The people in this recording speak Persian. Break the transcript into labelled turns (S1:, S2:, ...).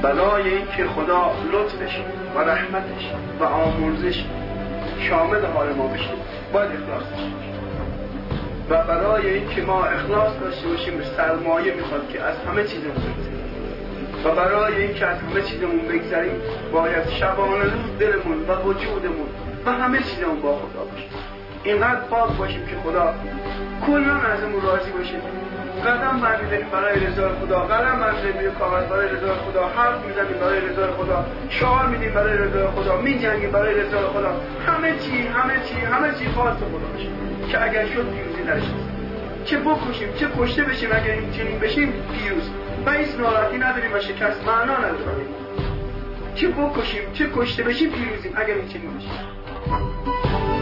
S1: برای اینکه خدا لطفش و رحمتش و آمرزش شامل حال ما بشه باید اخلاص داشته و برای اینکه ما اخلاص داشته باشیم سرمایه میخواد که از همه چیزمون بگذاریم و برای اینکه از همه چیزمون بگذاریم باید شبانه روز دلمون و وجودمون و همه چیزمون با خدا باشه. اینقدر پاک باشیم که خدا کلا ازمون راضی باشه. قدم برمی‌داریم برای رضای خدا، قدم برمی‌داریم روی کاغذ برای رضای خدا، حرف میزنیم برای رضای خدا، شعار میدیم برای رضای خدا، میجنگیم برای رضای خدا. همه چی خاص خدا باشه که اگر شد پیروزی درش هست. چه بکشیم چه کشته بشیم اگر این چنین بشیم پیروز و هیچ ناراحتی نداریم و شکست معنا نداره. چه بکشیم چه کشته بشیم پیروزیم اگر این چنین بشیم.